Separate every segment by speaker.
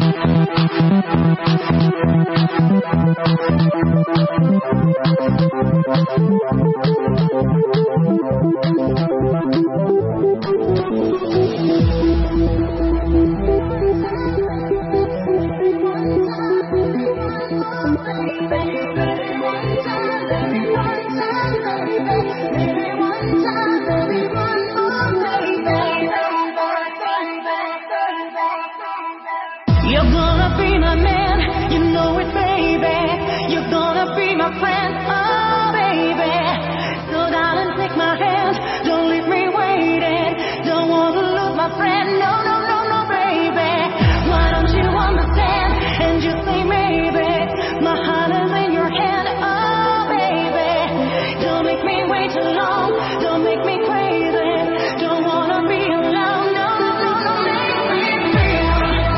Speaker 1: You're gonna be my man, you know it, baby. You're gonna be my friend, oh, baby. So darling, take my hand, don't leave me waiting. Don't wanna lose my friend, no, no, no, no, baby. Why don't you understand and just say maybe? My heart is in your hand, oh, baby. Don't make me wait too long, don't make me crazy. Don't wanna be alone, no, no, no, no, make me feel.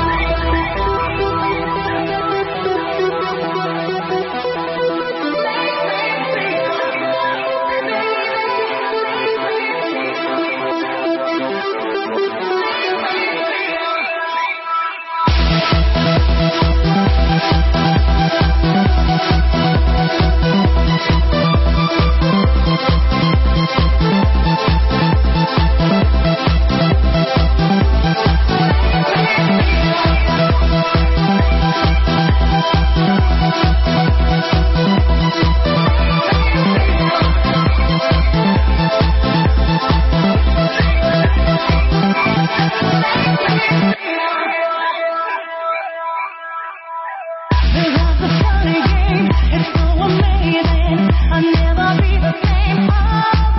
Speaker 1: It's so amazing, I'll never be the same, oh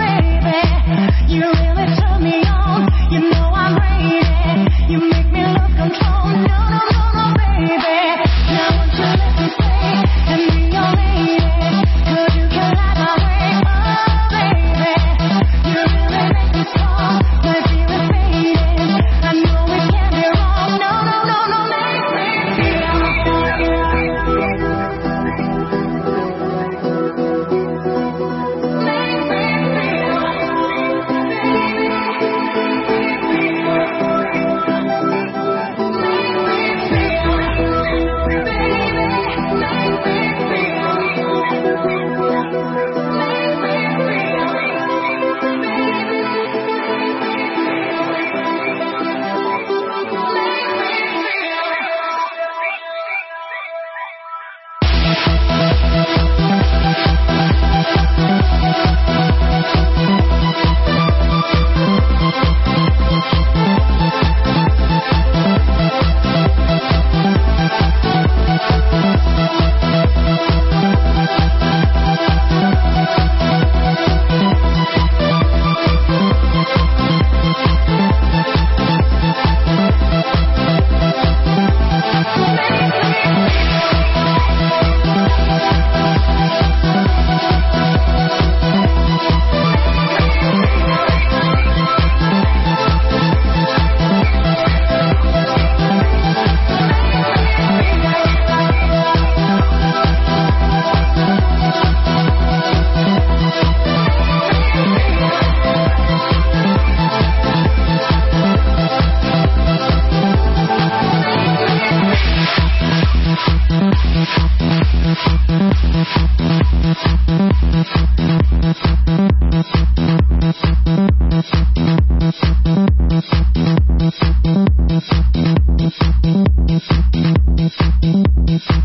Speaker 1: baby. You really turn me on, you know I'm ready. You make me lose control, no, no, no, no, baby. Now won't you let me stay and be your lady? 'Cause you can light my way, oh baby. You really make me strong, my fear is fading. I know it can't be wrong, no, no, no, no, make me feel.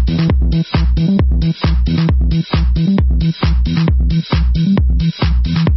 Speaker 1: Thank you.